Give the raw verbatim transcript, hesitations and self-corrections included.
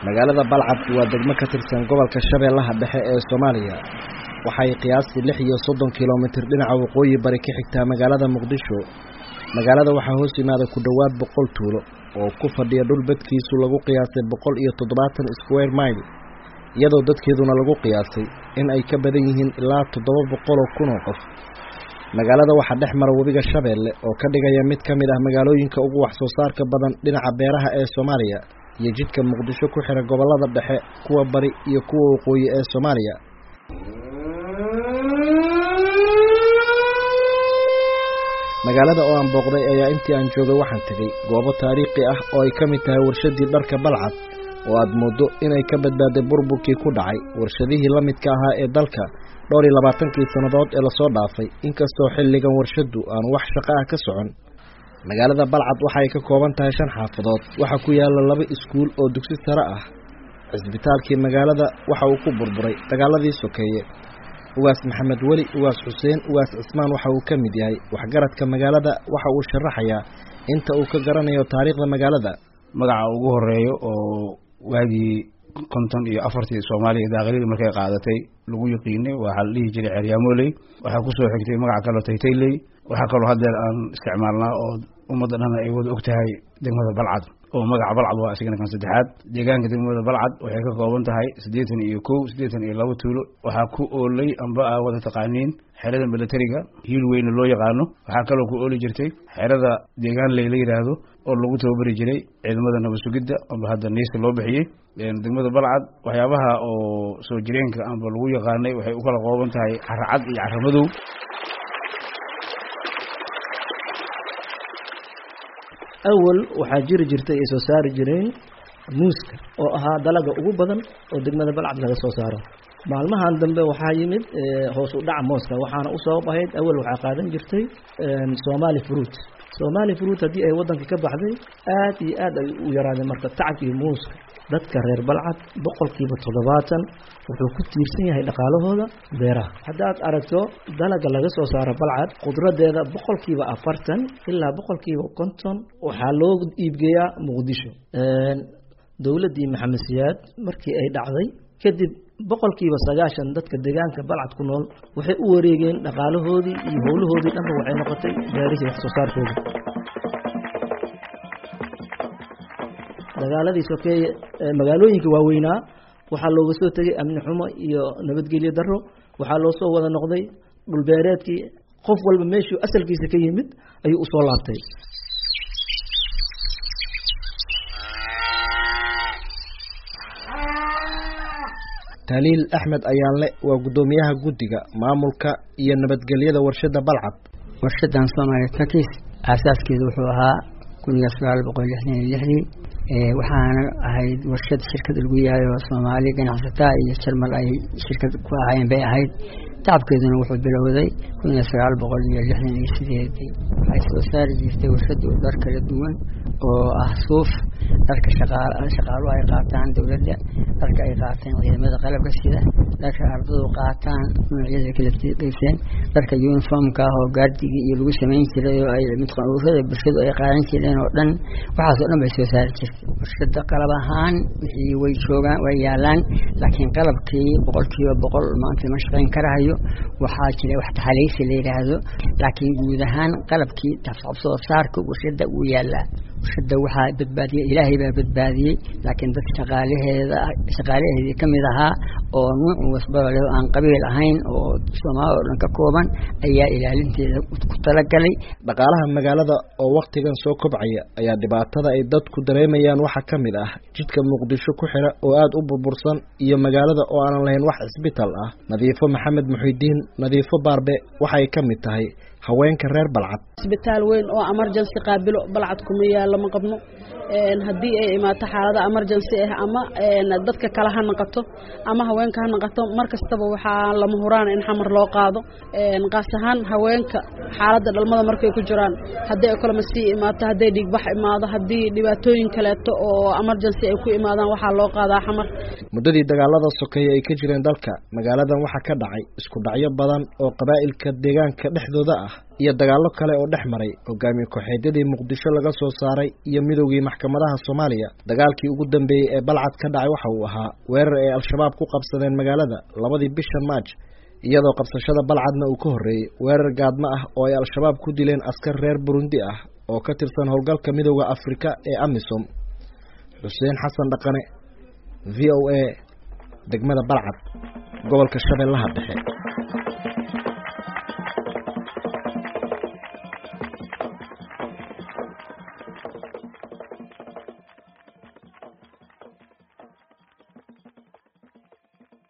magaalada Balcad waa degmo ka tirsan gobolka Shabeellaha Dhexe ee Soomaaliya waxay qiyaastii lix iyo soddon kiiloomitir dhinaca waqooyi bari ka xigtaa magaalada Muqdisho. magaalada waxaa hoos yimaada ku dhawaad boqol tuulo oo ku fadhiya dhul badkiisu lagu qiyaasay boqol iyo toddobaatan square mile, iyadoo dadkeeduna lagu qiyaasay in ay ka badan yihiin ilaa toddoba boqol oo kun oo qof. magaalada waxaa dhex mara webiga Shabeelle oo ka dhigaya mid ka mid ah magaalooyinka ugu wax soo saarka badan dhinaca beeraha ee Soomaaliya iyo jidka Muqdisho ku xira gobolada dhexe, kuwa bari iyo kuwa waqooyi ee Soomaaliya. magaalada oo aan booqday ayaa intii aan joogay waxaan tagay goobo taariikhi ah oo ay ka mid tahay warshadii dharka Balcad oo aad moodo inay ka badbaaday burburkii ku dhacay warshadihii la midka ahaa ee dalka dhowr iyo labaatankii sannadood ee lasoo dhaafay, inkastoo xilligan warshadu aan wax shaqo ah ka socon. magaalada Balcad waxa ay ka kooban tahay shan xaafadood, waxaa ku yaala laba iskuul oo dugsi sare ah. cisbitaalkii magaalada waxa uu ku burburay dagaaladii sokeeye. ugaas Maxamed Weli ugaas Xuseen ugaas Cismaan waxa uu ka mid yahay waxgaradka magaalada, waxa uu sharaxayaa inta uu ka garanayo taariikhda magaalada. magaca ugu horeeyo oo waagii konton iyo afartii Soomaaliya daaqilii markay qaadatay lagu yaqiinay waxa la dhihi jiray Ceryaamoley, waxa ku soo xigtay magaca kale Taytayley, waxa kale hadda aan isticmaalnaa oo ummadda dhan ay wada ogtahay degmada Balcad oo magaca Balcad waa asigana kan saddexaad. deegaanka degmada Balcad waxay ka kooban tahay siddeetan iyo kow siddeetan iyo laba tuulo. waxaa ku oolay amba ah wada taqaaniin xerada militariga hiil weyn loo yaqaano, waxaa kaloo ku ooli jirtay xerada deegaan lay la yiraahdo oo lagu tababari jiray ciidamada nabad sugidda amba hadda neeska loo bixiyay. degmada Balcad waxyaabaha oo soo jireenka amba lagu yaqaanay waxay u kala kooban tahay carracad iyo carramadow. awal waxaa jiri jirtay ay soo saari jireen muuska oo ahaa dalaga ugu badan oo degmada Balcad laga soo saaro. maalmahan dambe waxaa yimid hoos u dhaca mooska, waxaana u sabab ahayd awal waxaa qaadan jirtay Somali fruit. Somali fruit haddii ay wadanka ka baxday aad iyo aad ay u yaraadeen. marka tacabkii muuska dadka reer Balcad boqolkiiba toddobaatan wuxuu ku tiirsan yahay dhaqaalahooda beeraha. haddaad aragto dalaga laga soo saaro Balcad qudradeeda boqolkiiba afartan ilaa boqolkiiba konton waxaa loo iibgeeyaa Muqdisho. dowladdii Maxamed Siyaad markii ay dhacday kadib boqolkiiba sagaashan dadka deegaanka Balcad ku nool waxay u wareegeen dhaqaalahoodii iyo howlahoodii dhanba waxay noqotay beerihii wax soo saarkooda. dagaaladii sokeeye magaalooyinka waaweynaa waxaa looga soo tegay amni xumo iyo nabadgelyo darro, waxaa loo soo wada noqday dhulbeereedkii. qof walba meeshuu asalkiisa ka yimid ayuu u soo laabtay. Taliil Axmed Ayaanle waa gudoomiyaha guddiga maamulka iyo nabadgelyada warshada Balcad. warshadan Soomaaliya Takis asaaskeedu wuxuu ahaa kun iyo sagaal boqol lixdan iyo lix ee waxaana ahayd warshad shirkad lagu yahay oo Soomaali ganacsatada iyo Jarmal ay shirkad ku ahaayeen bay ahayd. tacabkeeduna wuxuu bilowday kun iyo sagaal boqol lixdan iyo siddeed. waxay soo saari jirtay warshadu dhar kala duwan oo ah suuf, dharka shaqaalaha shaqaaluhu ay qaataan dawladda, dharka ay qaataan ciidamada qalabka sida, dharka ardaydu qaataan noocyada kala duwan, dharka uniformka oo gaardiga iyo lagu sameyn jiray oo ay mid qanuurada bulshadu ay qaadan jireen oo dhan waxaas oo dhan bay soo saari jirtay. warshada qalab ahaan wixii way joogaan way yaalaan, laakiin qalabkii boqolkiiba boqol maanta ma shaqayn karayo. waxaa jira wax taxaliisi la yiraahdo, laakiin guud ahaan qalabkii soo saarka warshada uu yaalaa. warshada waxaa badbaadiyay Ilaahay baa badbaadiyay, laakiin dad shaqaalaheeda shaqaalaheedii ka mid ahaa oo nuuc wasba leh aan qabiil ahayn oo Soomaali oo dhan ka kooban ayaa ilaalinteeda ku talagalay. dhaqaalaha magaalada oo waqtigan soo kobcaya ayaa dhibaatada ay dadku dareemayaan waxa ka mid ah jidka Muqdisho ku xira oo aad u burbursan iyo magaalada oo aan lahayn wax isbitaal ah. Nadiifo Maxamed Muxidiin Nadiifo Baarbe waxay ka mid tahay haweenka reer Balcad. isbitaal weyn oo emergency qaabilo Balcad kuma yaalo ma qabno. een hadii ay imaato xaalada emergency ah ama een dadka kala ha noqoto ama haweenka ha noqoto markastaba waxa lama huraan in xamar loo qaado. een qaas ahaan haweenka xaalada dhalmada markay ku jiraan hadii ay kala masii imaato hadii dhiig bax imaado hadii dhibaatooyin kale oo emergency ay ku imaadaan waxa loo qaadaa xamar. muddadii dagaalada sokeeye ay ka jireen dalka magaaladan waxa ka dhacay isku dhacyo badan oo qabaa'ilka deegaanka dhexdooda ah iyo dagaallo kale oo dhex maray hogaamiye kooxeedyadii muqdisho laga soo saaray iyo midowgii maxkamadaha Soomaaliya. Dagaalkii ugu dambeeyay ee Balcad ka dhacay waxa uu ahaa weerar ay al-shabaab ku qabsadeen magaalada labadii bishan Maaj, iyadoo qabsashada Balcadna uu ka horeeyay weerar gaadma ah oo ay al-shabaab ku dileen askar reer Burundi ah oo ka tirsan howlgalka midowga Afrika ee AMISOM. Xuseen Xasan Dhaqane, V O A, degmada Balcad, gobolka Shabeellaha Dhexe.